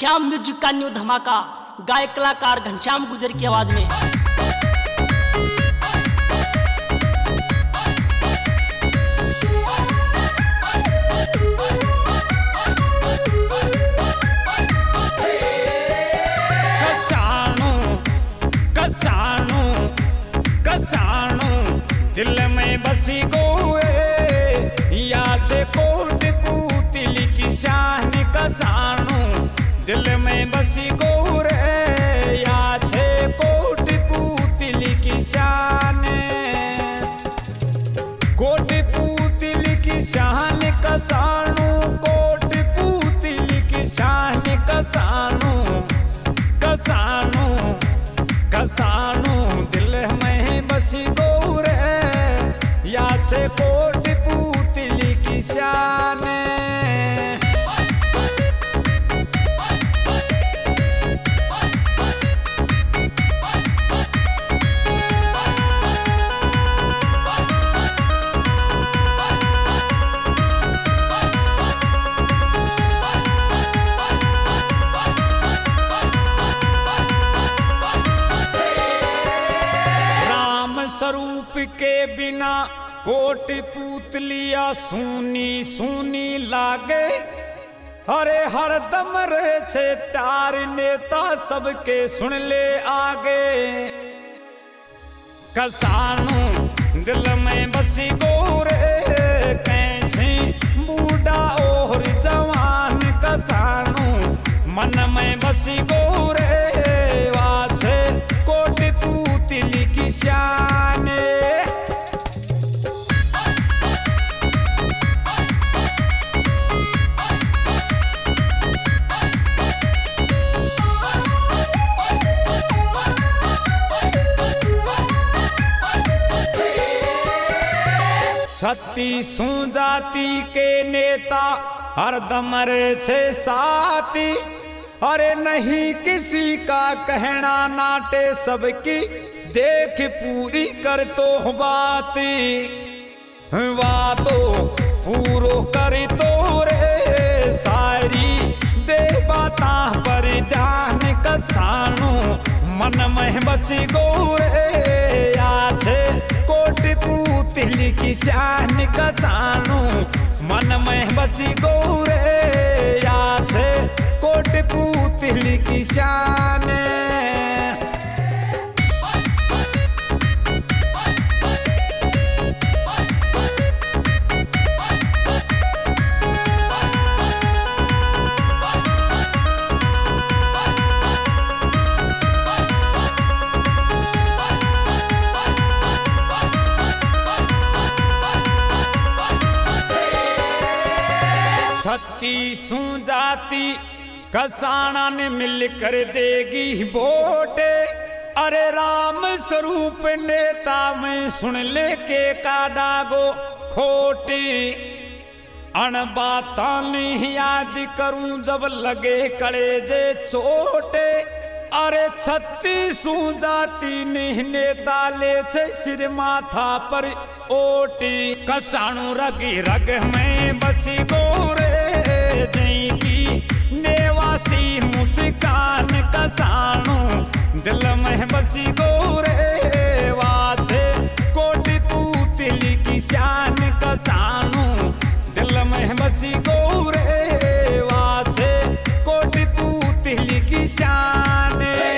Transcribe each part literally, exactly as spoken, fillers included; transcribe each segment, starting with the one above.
Shyam music का new धमाका गायक कलाकार घनश्याम गुजर की आवाज में। दिल में बसी गोए या से कोट पूतली की शान कसाणू। दिल में बसी गोरे या से कोट पूतली की शान। कोट पूतली की शान कसाणू। कोट पूतली की शान कसाणू। कसाणू कसाणू दिल में बसी गोरे या से कोट पूतली की शान। राम स्वरूप के बिना कोट पूतलिया सूनी सूनी लागे। अरे हर दम रहे छे तार नेता सबके सुन ले आगे। कसाणू दिल में बसी गोरे कैसी बूढ़ा और जवान। कसाणू मन में बसी गोरे वाछे कोट पूतली की शान। छत्तीसू जाति के नेता हरदम रे छे साथी। अरे नहीं किसी का कहना नाटे सबकी देख पूरी कर तो बाती। बातों पूरो कर तो रे सारी दे बाता पर ध्यान। कसाणू मन में बसी गोरे आछे कोट पूतली की शान। कसाणू मन में बसी गोरे आछे कोट पूतली की शान। छत्तीसू जाति कसाणा ने मिलकर देगी वोट। अरे राम स्वरूप नेता में सुन ले के का डागो खोटी। अण बाता नहीं याद करूं जब लगे कलेजे चोटे। अरे छत्तीसू जाति ने नेता ले छे सिर माथा पर ओटी। कसाणू रग रग में बसी गोरे जई की नेवासी मुस्कान। कसाणू दिल में बसी गोरे वाछे कोट पूतली की शान। कसाणू दिल में बसी गोरे वाछे कोट पूतली की शान।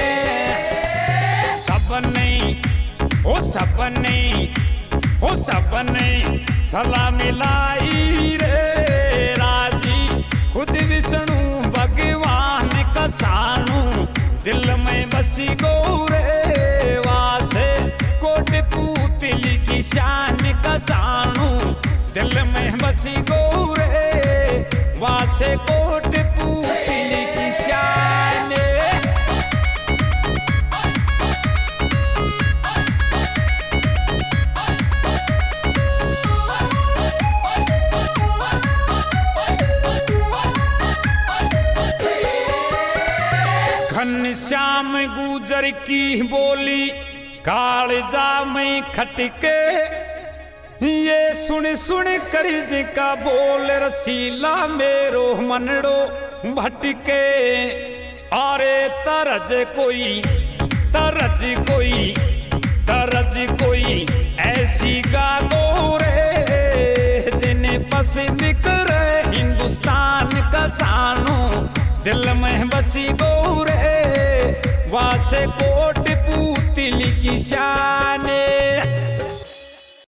सपने ओ सपने ओ सपने सलाह मिलाई रे राजी खुद विष्णु भगवान। कसाणू दिल में बसी गोरे वाछे कोट पूतली की शान। कसाणू दिल में बसी गोरे वाछे कोट पूतली की शान। घनश्याम गुजर की बोली कालजा में खटके। ये सुन सुन कर जिका बोल रसीला मेरो मनड़ो भटके। अरे तरज कोई तरज कोई तरज कोई ऐसी गागो रे जिन्हें पसंद करे हिंदुस्तान का सानो दिल में बसी गोरे वाचे कोट पुतली की शान